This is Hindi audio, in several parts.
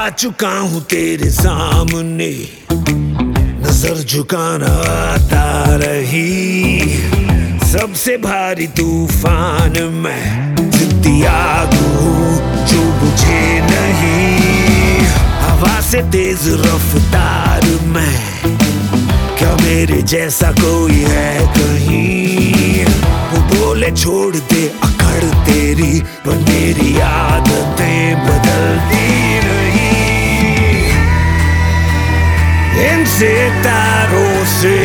आ चुका हूँ तेरे सामने, नजर झुकाना आता रही। सबसे भारी तूफान मैं, जिद्दी आग हूँ जो बुझे नहीं। हवा से तेज रफ्तार मैं, क्या मेरे जैसा कोई है कहीं? वो बोले छोड़ दे अकड़ तेरी, पर मेरी आदतें बदलती नहीं। इन सितारों से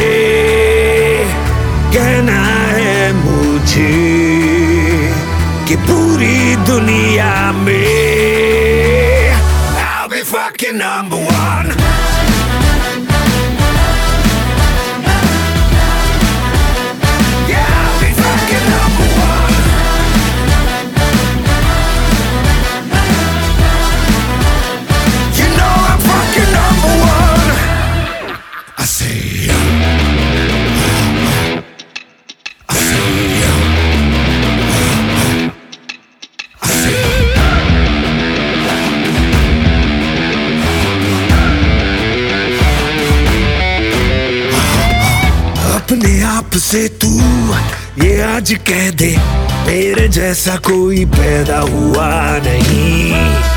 कहना है मुझे कि पूरी दुनिया में I'll be fucking number one. अपने आप से तू ये आज कह दे, मेरे जैसा कोई पैदा हुआ नहीं।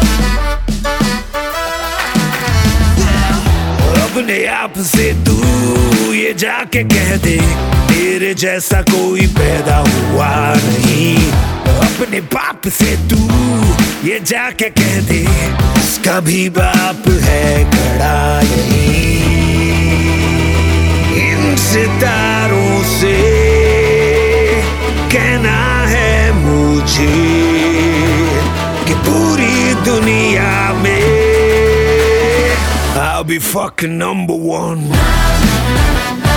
अपने आप से तू ये जाके कह दे, मेरे जैसा कोई पैदा हुआ नहीं। अपने बाप से तू ये जाके कह दे, उसका भी बाप है खड़ा यहीं। इन सितारों से कहना है मुझे कि पूरी दुनिया में I'll be fucking number one.